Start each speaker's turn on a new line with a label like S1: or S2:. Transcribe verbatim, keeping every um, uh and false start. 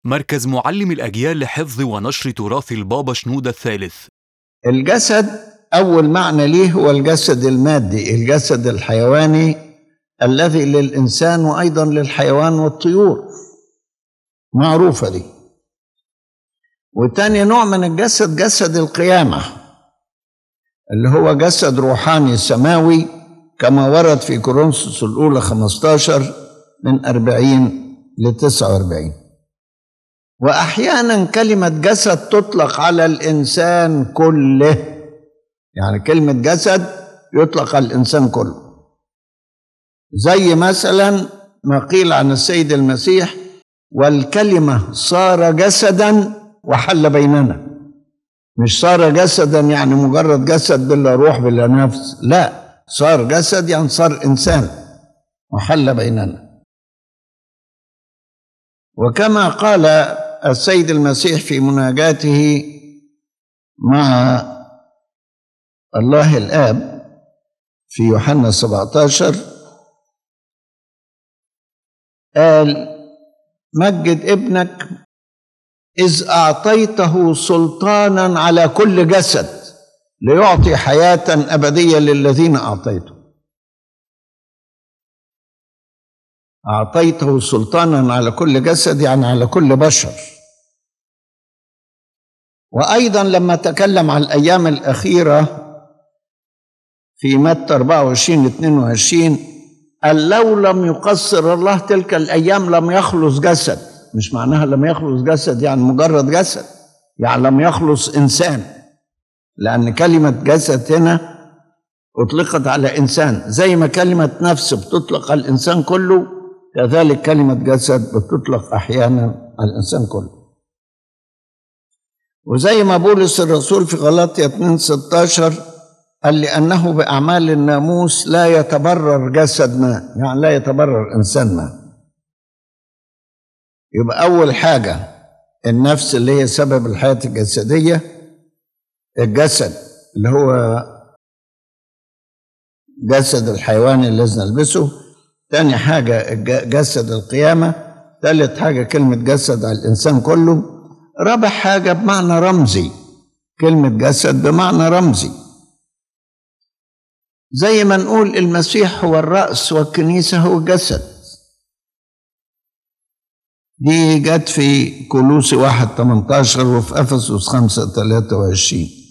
S1: مركز معلم الأجيال لحفظ ونشر تراث البابا شنودة الثالث.
S2: الجسد أول معنى ليه هو الجسد المادي، الجسد الحيواني الذي للإنسان وأيضا للحيوان والطيور، معروفة دي. وتاني نوع من الجسد جسد القيامة، اللي هو جسد روحاني سماوي كما ورد في كورنثوس الأولى خمسة عشر من أربعين لتسعة وأربعين. وأحيانا كلمة جسد تطلق على الإنسان كله، يعني كلمة جسد يطلق على الإنسان كله، زي مثلا ما قيل عن السيد المسيح: والكلمة صار جسدا وحل بيننا. مش صار جسدا يعني مجرد جسد بلا روح بلا نفس، لا، صار جسد يعني صار إنسان وحل بيننا. وكما قال السيد المسيح في مناجاته مع الله الآب في يوحنا سبعة عشر، قال: مجد ابنك إذ أعطيته سلطانا على كل جسد ليعطي حياة أبدية للذين أعطيته. أعطيته سلطانا على كل جسد يعني على كل بشر. وأيضا لما تكلم عن الأيام الأخيرة في متى أربعة وعشرين اثنين وعشرين، قال: لو لم يقصر الله تلك الأيام لم يخلص جسد. مش معناها لم يخلص جسد يعني مجرد جسد، يعني لم يخلص إنسان، لأن كلمة جسد هنا أطلقت على إنسان، زي ما كلمة نفس بتطلق على الإنسان كله، كذلك كلمة جسد بتطلق أحيانا على الإنسان كله. وزي ما بولس الرسول في غلاطية اثنين ستة عشر قال: لأنه بأعمال الناموس لا يتبرر جسد ما، يعني لا يتبرر إنسان ما. يبقى أول حاجة النفس اللي هي سبب الحياة الجسدية، الجسد اللي هو جسد الحيوان الذي نلبسه، تاني حاجة جسد القيامة، ثالث حاجة كلمة جسد على الإنسان كله، رابع حاجة بمعنى رمزي، كلمة جسد بمعنى رمزي، زي ما نقول المسيح هو الرأس والكنيسة هو الجسد. دي جت في كولوسي واحد ثمانية عشر وفي أفسس خمسة ثلاثة وعشرين.